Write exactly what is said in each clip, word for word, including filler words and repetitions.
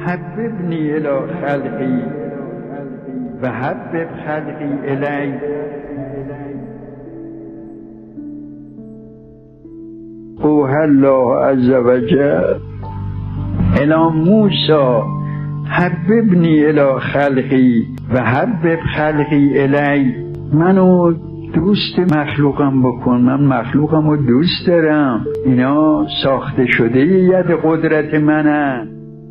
حببنی الی خلقی و حبب خلقی الی. اوحی الله عز و جل الی موسی حببنی الی خلقی و حبب خلقی الی. منو دوست مخلوقم بکن، من مخلوقم رو دوست دارم، اینا ساخته شده ید قدرت منن.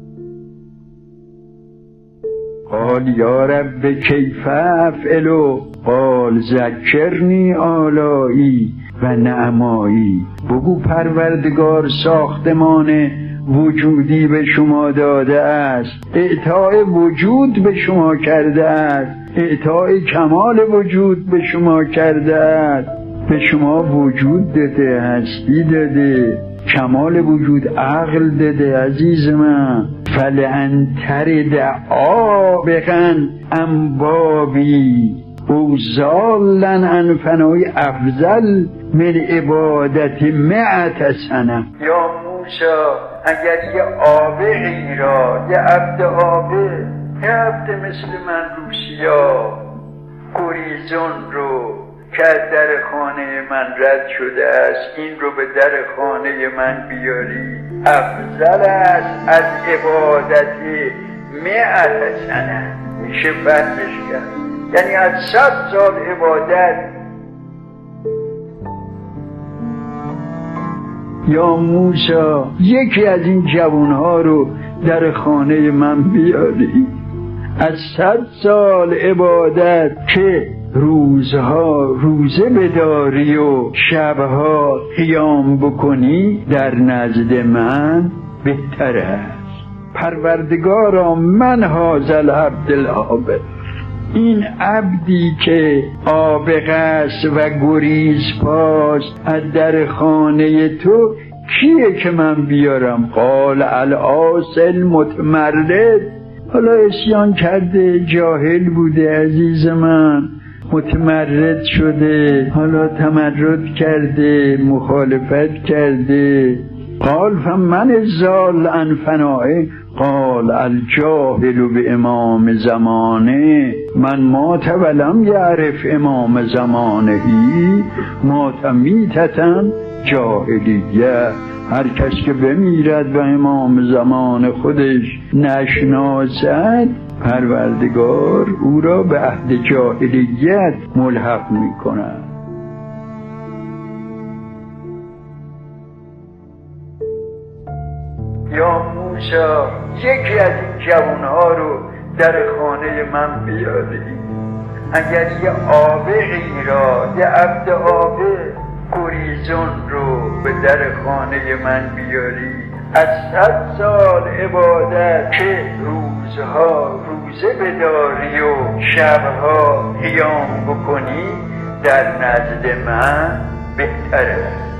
قال یا رب کیف افعلوا قال ذکرنی آلایی و نعمایی. بگو پروردگار ساختمان وجودی به شما داده است، اعطای وجود به شما کرده است، اعطای کمال وجود به شما کرده است. به شما وجود داده، هستی داده، کمال وجود، عقل داده. عزیز من فلان ترد عابقا ام بابی او ضالا عن فنای افضل من عبادت مئت سنه. یا موسی اگر یه عابقی را، یه عبد عابق، یه عبد مثل من روسیا گریزون رو که از در خانه من رد شده است، این رو به در خانه من بیاری، افضل است از عبادت مئت سنه. میشه فرقش کرد، یعنی از صد سال عبادت. یا موسی یکی از این جوانها رو در خانه من بیاری، از صد سال عبادت که روزها روزه بداری و شبها قیام بکنی در نزد من بهتر است. پروردگارا من هذا العبد العابق، این عبدی که عابق است و گریز پاست از در خانه تو کیه که من بیارم؟ قال العاصی المتمرد. حالا عصیان کرده، جاهل بوده عزیز من، متمرد شده، حالا تمرد کرده، مخالفت کرده. قال فمن الضال عن فنائه قال الجاهل به امام زمانه من مات ولم یعرف امام زمانه مات میتة جاهلیه. هر کس که بمیرد و امام زمان خودش نشناسد، پروردگار او را به عهد جاهلیت ملحق می کند. یا موسی یکی از این جوانها رو در خانه من بیاری، اگر یه عابقی را، یه عبد عابق گریزون رو به در خانه من بیاری، از صد سال عبادت که روزها روزه بداری و شبها قیام بکنی در نزد من بهتره.